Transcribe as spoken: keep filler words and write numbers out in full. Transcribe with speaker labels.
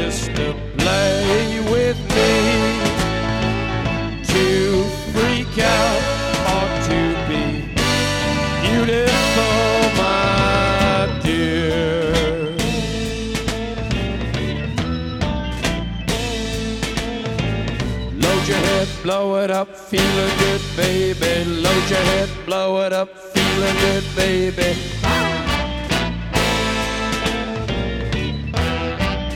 Speaker 1: just to play with me, to freak out or to be beautiful, my dear. Load your head, blow it up, feeling good, baby. Load your head, blow it up, feeling good, baby.